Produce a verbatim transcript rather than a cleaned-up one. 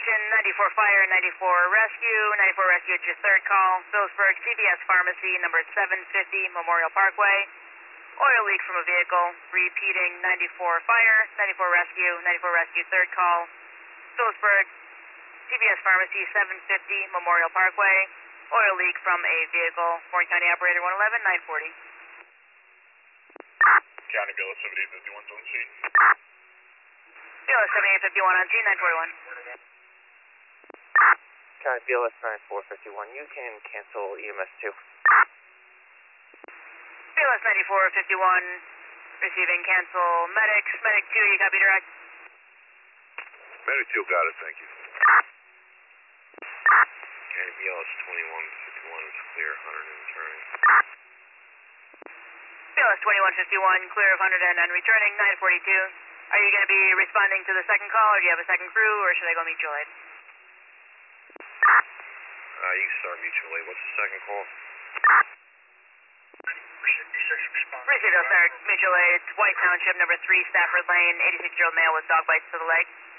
Station, ninety-four Fire, ninety-four Rescue, ninety-four Rescue, it's your third call. Phillipsburg, C V S Pharmacy, number seven fifty, Memorial Parkway. Oil leak from a vehicle. Repeating, ninety-four Fire, ninety-four Rescue, ninety-four Rescue, third call. Phillipsburg, C V S Pharmacy, seven fifty, Memorial Parkway. Oil leak from a vehicle. Warren County Operator one eleven, nine forty. County B L S seventy-eight fifty-one, on scene. B L S seventy-eight fifty-one on scene, nine forty-one. County B L S ninety-four fifty-one, you can cancel E M S two. B L S ninety-four fifty-one, receiving cancel medics. Medic two, you copy direct? Medic two got it, thank you. County B L S twenty-one fifty-one is clear, one hundred and returning. B L S twenty-one fifty-one, clear of one hundred and returning, nine forty-two. Are you going to be responding to the second call, or do you have a second crew, or should I go mutual aid? Uh, you can start mutual aid. What's the second call? Received, I'll start mutual aid. It's White Township, number three, Stafford Lane, eighty-six-year-old male with dog bites to the leg.